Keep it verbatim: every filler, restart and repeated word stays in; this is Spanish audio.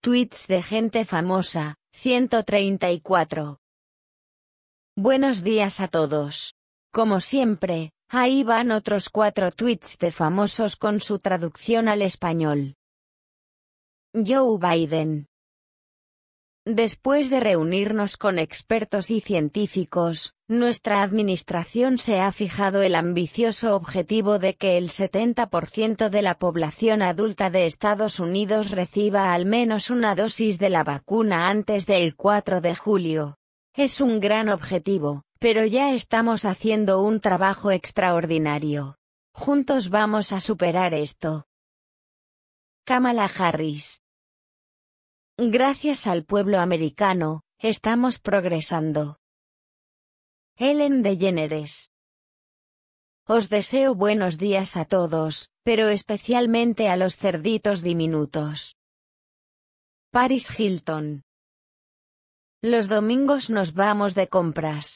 Tweets de gente famosa, ciento treinta y cuatro. Buenos días a todos. Como siempre, ahí van otros cuatro tweets de famosos con su traducción al español. Joe Biden. Después de reunirnos con expertos y científicos, nuestra administración se ha fijado el ambicioso objetivo de que el setenta por ciento de la población adulta de Estados Unidos reciba al menos una dosis de la vacuna antes del cuatro de julio. Es un gran objetivo, pero ya estamos haciendo un trabajo extraordinario. Juntos vamos a superar esto. Kamala Harris. Gracias al pueblo americano, estamos progresando. Ellen DeGeneres. Os deseo buenos días a todos, pero especialmente a los cerditos diminutos. Paris Hilton. Los domingos nos vamos de compras.